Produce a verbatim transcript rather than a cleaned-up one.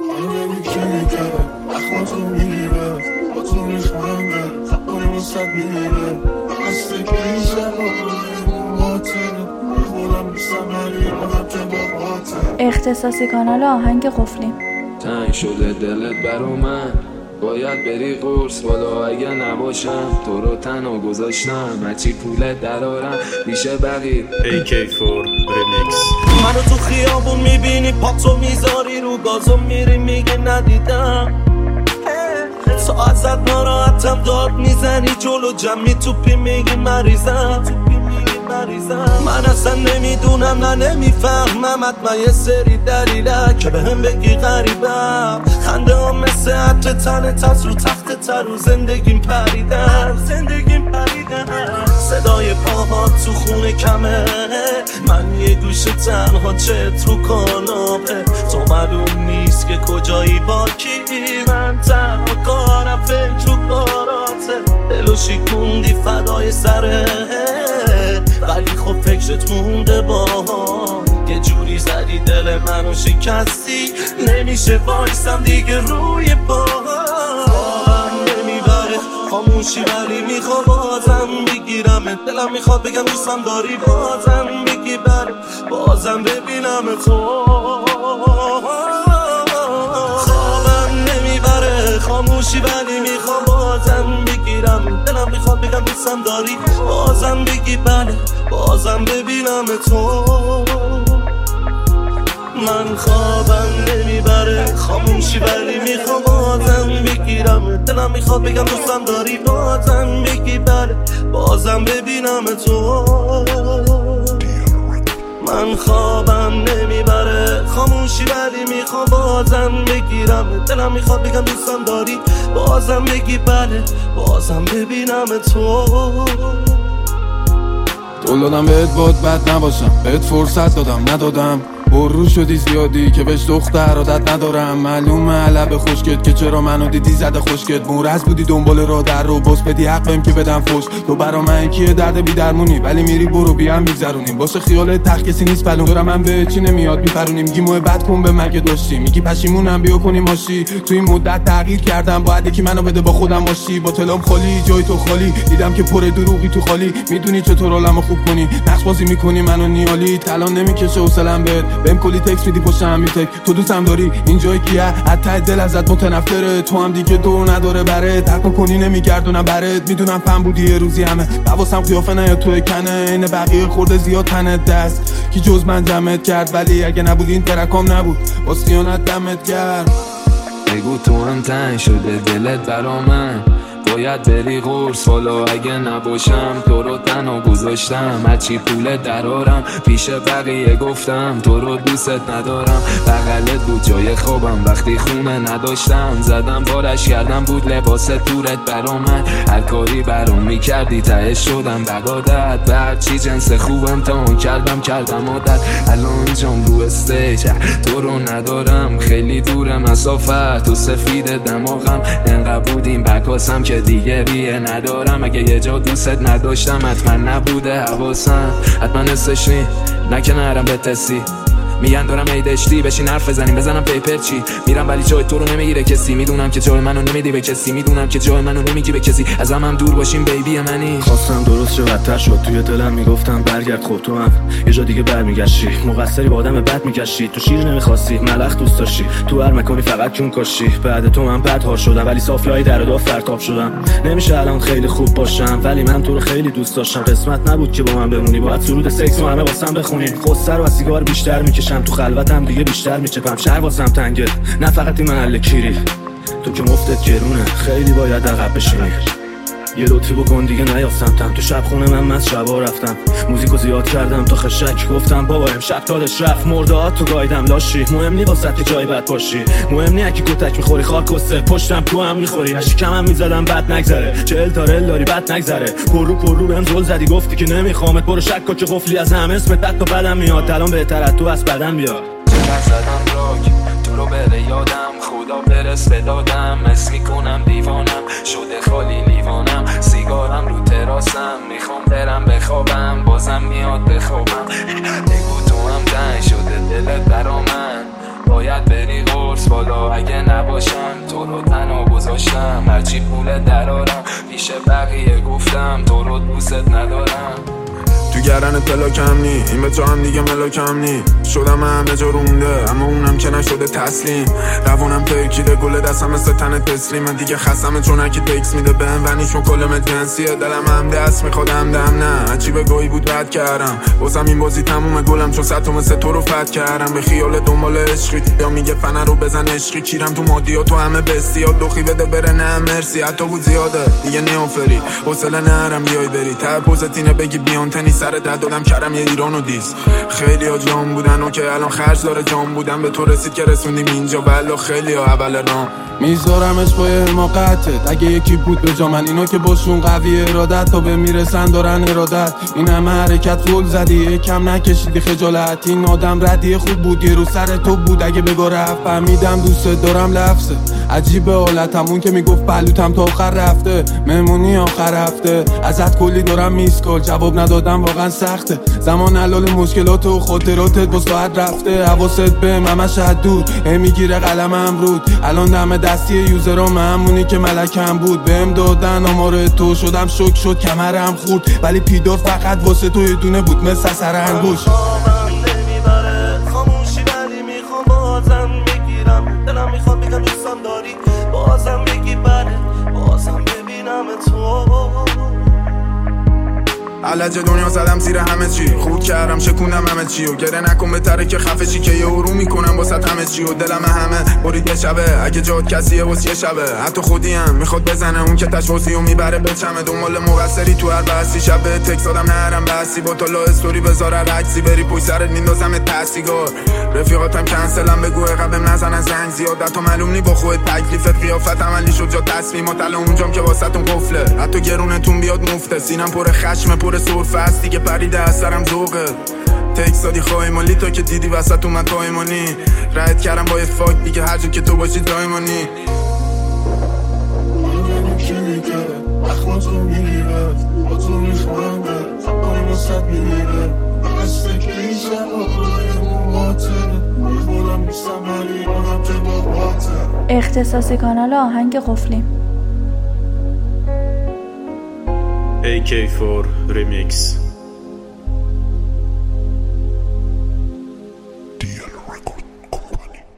منو بگو کی میگره اخواتو میگیره با تو میخنده باید وسط میگیره از فکر این شبا ماتره خودم سمری آدم که با قاطره. اختصاصی کانال آهنگ قفلی. تنگ شده دلت برا من باید بری قرص بالا اگه نباشم تو رو تنها گذاشتم هرچی پولت درارم میشه بقیه ای کی فور ریمیکس. منو تو خیابون میبینی پاتو میذاری رو گازو میری میگه ندیدم تا ازت ناراحتم داد میزنی جلو جمعی توپی میگی مریضم من اصلا نمیدونم نه نمیفهمم حتما یه سری دلیله که به هم بگی غریبم خنده هم مثل عطر تنت از رو تخت تر رو زندگیم پریدن زندگیم پریدن صدای پاهات تو خونه کمه من یه گوشه تنها چت رو کاناپه تو معلوم نیست که کجایی با کی من تنها کارم فکر رو کاراته دلو شکوندی فدای سره ولی خب فکرت مونده با یه جوری زدی دل منو شکستی نمیشه وایسم دیگه روی پا نمیبره خاموشی ولی میخوا بازم بگیرم دلم میخواد بگم دوستم داری بازم بگی بره بازم ببینم تو خوابم نمیبره خاموشی ولی میخوا بازم بگیرم دلم میخواد بگم دوستم داری بازم بگی بله بازم ببینم تو من خوابم نمیبره خاموشی ولی میخوام بازم بگیرم دلم میخواد بگم دوستم داری بازم بگی بله بازم ببینم تو من خوابم نمیبره خاموشی ولی میخوام بازم بگیرم دلم میخواد بگم دوستم داری بازم بگی بله بازم ببینم تو دلالم بهت باد بد نباشم بهت فرصت دادم ندادم برو شدی زیادی که بهش دختر عادت ندارم معلومه علب خشکت که چرا منو دیدی زده خشکت مورز بودی دنبال را در رو بس بدی حق بهم که بدم فش تو برا من کیه درد بی درمونی ولی میری برو بیام میگذرونیم باشه خیالت تخت کسی نیست بلون دارم من به چی نمیاد میپرونیم میگی محبت کن به مگه داشتی میگی پشیمونم بیا کنیم ماشی تو این مدت تغییر کردم باید یکی منو بده با خودم باشی با تلام خالی جای تو خالی دیدم که پر دروغی تو خالی میدونی چطور حالمو خوب کنی نقش بازی میکنی منو نیالی تلان نمیکشه حوصله‌ام بهت بهم کلی تکس میدی پشت همین تک تو دوستم داری اینجای کیه حتی دل ازت متنفره تو هم دیگه دور نداره بره تکو کنی نمیگردونم برات میدونم فهم بودی یه روزی همه حواسم قیافه نیاد تو کنه این بقیه خورده زیاد تنت دست کی جز من جمعت کرد ولی اگه نبود این ترکام نبود باز خیانت دمت کرد بگو تو هم تنگ شده دلت برا من باید بری قرص والا اگه نباشم تو رو تنها گذاشتم هرچی پولت درارم پیش بقیه گفتم تو رو دوست ندارم بغلت بود جای خوابم وقتی خونه نداشتم زدم بارش کردم بود لباس دورت برا من هر کاری برام میکردی تهش شدم بغادت به هرچی جنس خوبم تا اون کردم کردم عادت الان جام رو استیج تو رو ندارم خیلی دوره مسافت تو سفید دماغم انقدر بودیم بکاسم که دیگه بیه ندارم اگه یه جا دوستت نداشتم حتما نبوده حواسم حتما حسش نی نکنه نرم به تسی میگن دارم ایدشتی بشین حرف بزنیم بزنم پیپر چی میرم ولی جای تو رو نمیگیره کسی میدونم که جای منو نمیدی به کسی میدونم که جای منو نمیگی به کسی ازم هم دور باشیم بیبی منی خواستم درست شه بدتر شد توی دلم میگفتم برگرد خب تو هم یه جا دیگه برمیگشتی مقصری با آدم بد میگشتی تو شیر نمیخواستی ملخ دوست داشتی تو هر مکانی فقط کون کاشی بعد تو من بد ها شدم ولی صافیای در دو فرتاب شدم نمیشه الان خیلی خوب باشم ولی من تو رو خیلی دوست داشتم قسمت نبود که با من بمونی باید سرود سکس و همه واسم بخونی خودسر و سیگار بیشتر میکشم تو خلوتم دیگه بیشتر میچپم شهر واسم تنگه نه فقط این محل کیری تو که مفتت گرونه خیلی باید عقب بشینی یه لطفی بکن دیگه نیا سمتم تو شب خونه من من شبا رفتم موزیکو زیاد کردم تا خشک گفتم بابا امشب تادش رفت مردهات تو گایدم لاشی مهم نی واسه که جای بد باشی مهم نی اکی کتک میخوری خاک کسته پشتم تو هم میخوری هشی کمم میزدم بد نگذره چهل تا رل داری بد نگذره پرو پرو بهم زل زدی گفتی که نمیخوامت برو شک که قفلی از هم اسمت بد تا بدم میاد الان بهتر تو از بدن بیاد چقدر زدم راک تو رو بره یادم خدا برس بدادم مس میکنم دیوانم شده خالی لیوانم سیگارم رو تراسم میخوام برم بخوابم بازم میاد بخوابم بگو تو هم تنگ شده دلت برا من باید بری قرص بالا هرچی پول درارم پیش بقیه گفتم تو رو دوست ندارم. تو گردن پلاکم نی، این به تو هم دیگه ملاکم نی. شدم همه جا رونده اما اونم که نشده تسلیم. روانم ترکیده گل دستم مثل تن تسلیم. من دیگه خستمه چون اکی تکس میده بهم و نیشون کلم جنسیه. دلم هم دست میخوادم دم نه عجیبه گاهی بود بد کردم. واسم این بازی تمومه گلم چون صد تا مثل تو رو فت کردم. به خیال دنبال عشقی یا میگه فنه رو بزن عشقی. کیرم تو مادیا تو همه بستی ها دخی بده بره نه مرسی. حتی بود زیاده دیگه نیافری حوصله نرم بیای بری تر پوزتینه بگی بیان تنی سر درد دادم کردم یه ایران و دیس. خیلی ها جام بودن و که الان خرج داره جام بودن به تو رسید که رسوندیم اینجا. بلا خیلی ها اول رام میذارمش با حماقتت. اگه یکی بود به جا من اینا که باشون قوی ارادت تا به میرسن دارن ارادت. این همه حرکت رول زدی کم نکشیدی خجالت. این آدم ردی خوب بود یه رو سر تو بود اگه بگو رفت. فهمیدم دوست دارم لفظه عجیبه حالتم. اون که میگفت بلوتم تا آخر رفته مهمونی آخر هفته. ازت کلی دارم میسکال جواب ندادم واقعا سخته. زمان حلال مشکلات و خاطراتت با ساعت رفته. حواست به همش حدود هی میگیره قلمم رود. الان دم دستی یوزرام همونی که ملکم بود. بهم دادن آمار تو شدم شک شد کمرم خورد. ولی پیدار فقط واسه تو یه دونه بود مثل سر انگوش. خاموشی ولی میخوام بازم میگیرم. دلم میخواد بگم دوستم داری بازم بگی بره بازم ببینم تو. علج دنیا زدم زیر همه چی. خود کردم شکوندم همه چی و گره نکن بهتره که خفه چی. که یه رو میکنم واسه همه چی و دلم همه برید یه شبه. اگه جات کسیه واسه یه شبه حتی خودی هم میخواد بزنه اون که تشوازی و میبره به چمه. دنبال مقصری تو هر بحثی شبه تکس دادم نرم بحثی با تا لا استوری بذاره رکسی بری پوی سرت میندازم تحصیگار. رفیقاتم کنسلم بگو قبلم نزنن زنگ زیاد. حتی معلوم نی با خودت تکلیفت قیافت عملی شد جا تصمیمات الان اونجام که واسهتون قفله. حتی گرونتون بیاد مفته سینم پر خشم پر سرفه است دیگه پریده از سرم ذوقه. تکس دادی خواهی مالی تا که دیدی وسط اومد تایمانی. رد کردم با یه فاک دیگه هر جا که تو باشی دایمانی. اختصاصی کانال آهنگ قفلی. ای کی فور Remix.